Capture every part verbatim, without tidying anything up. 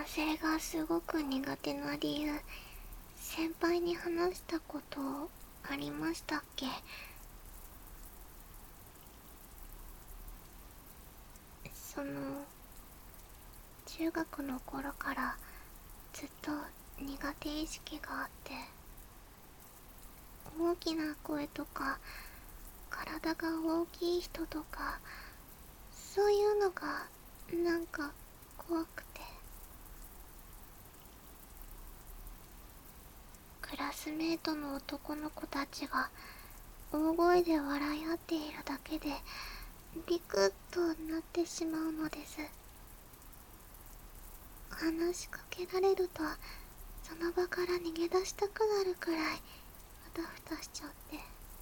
性がすごく苦手な理由、先輩に話したことありましたっけ？その、中学の頃からずっと苦手意識があって、大きな声とか体が大きい人とか、そういうのがなんか怖くて。クラスメートの男の子たちが大声で笑い合っているだけでビクッとなってしまうのです。話しかけられるとその場から逃げ出したくなるくらいふたふたしちゃって、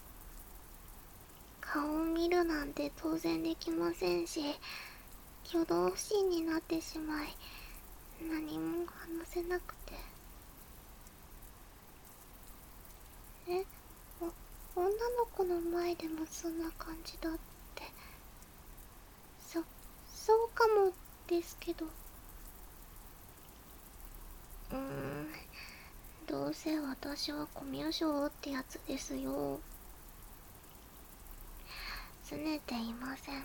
顔を見るなんて当然できませんし、挙動不審になってしまい何も話せなくて。え、お女の子の前でもそんな感じだって。そそうかもですけど。うーん、どうせ私はコミュ障ってやつですよ。拗ねていません。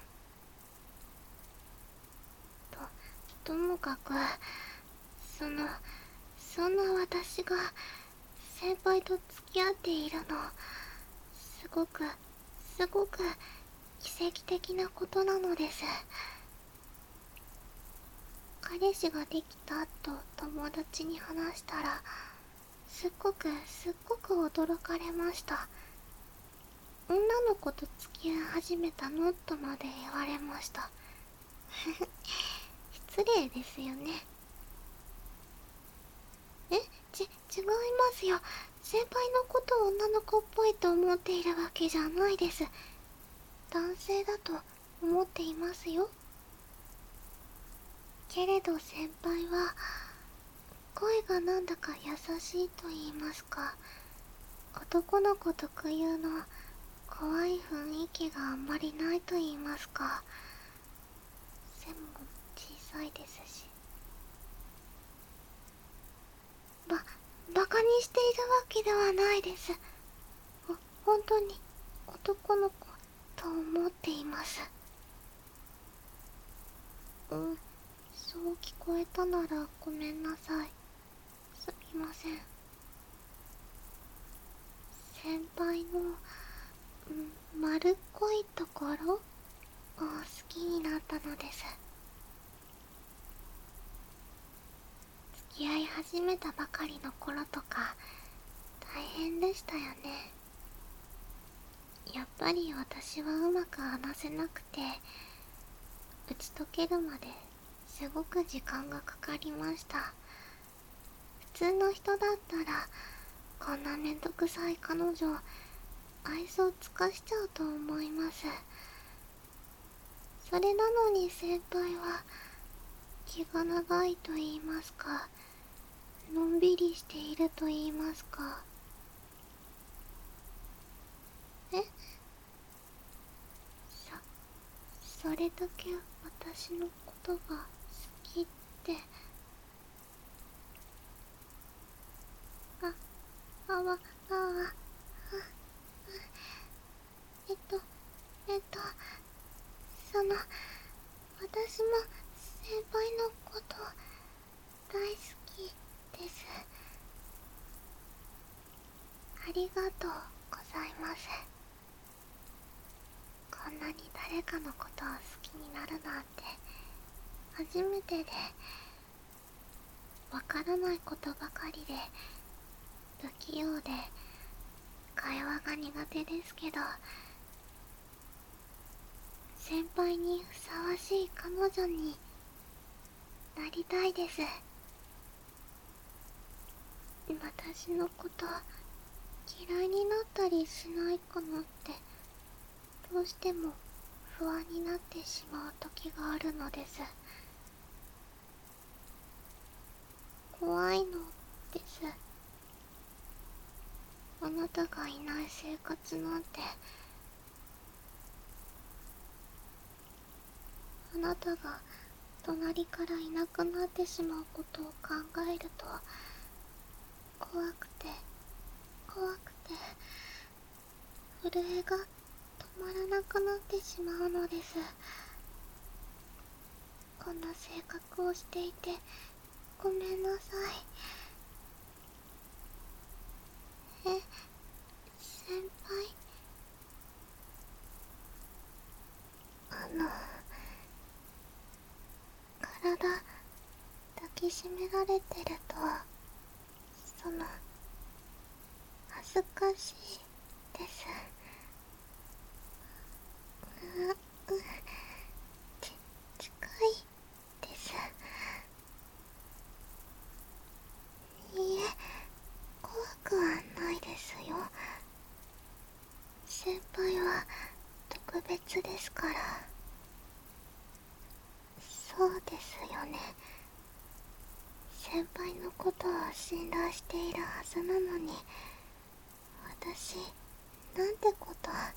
とともかく、そのそんな私が先輩と付き合っているの、すごくすごく奇跡的なことなのです。彼氏ができたと友達に話したら、すっごくすっごく驚かれました。女の子と付き合い始めたのとまで言われました。失礼ですよね。え、ち、違いますよ。先輩のことを女の子っぽいと思っているわけじゃないです。男性だと思っていますよ。けれど先輩は声がなんだか優しいと言いますか、男の子特有の怖い雰囲気があんまりないと言いますか、背も小さいですし。ば、バカにしているわけではないです。ほ、本当に男の子と思っています。うん、そう聞こえたならごめんなさい。すみません。先輩の、うん、丸っこいところを好きになったのです。付き合い始めたばかりの頃とか大変でしたよね。やっぱり私はうまく話せなくて、打ち解けるまですごく時間がかかりました。普通の人だったらこんなめんどくさい彼女愛想つかしちゃうと思います。それなのに先輩は気が長いと言いますか、のんびりしていると言いますか。え、そ、それだけ私のことが好きって。あ、あわ、あわ、えっと、えっと、その、私も先輩のこと大好きです。ありがとうございます。こんなに誰かのことを好きになるなんて初めてで、わからないことばかりで不器用で会話が苦手ですけど、先輩にふさわしい彼女になりたいです。私のこと嫌いになったりしないかなって、どうしても不安になってしまう時があるのです。怖いのです。あなたがいない生活なんて。あなたが隣からいなくなってしまうことを考えると怖くて怖くて震えが止まらなくなってしまうのです。こんな性格をしていてごめんなさい。え、先輩。あの体抱きしめられてるとその恥ずかしいです。ううち近いです。いいえ、怖くはないですよ。先輩は特別ですから。そうですよね。先輩のことを信頼しているはずなのに、私なんてこと。あ、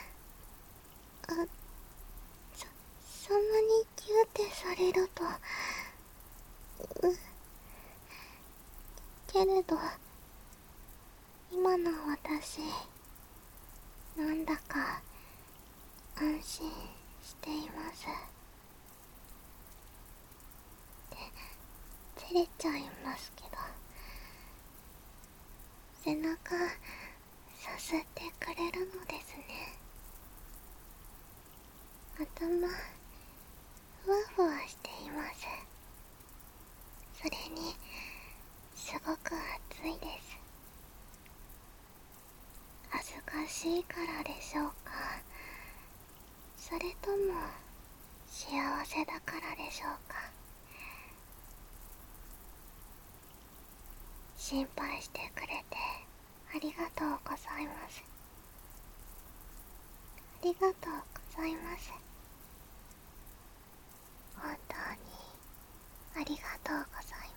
そそんなにギューってされると、うけれど今の私なんだか安心しています。で照れちゃいますけど、背中さすってくれるのですね。頭ふわふわしています。それにすごく暑いです。恥ずかしいからでしょうか、それとも幸せだからでしょうか。心配してくれてありがとうございます。ありがとうございます。本当にありがとうござい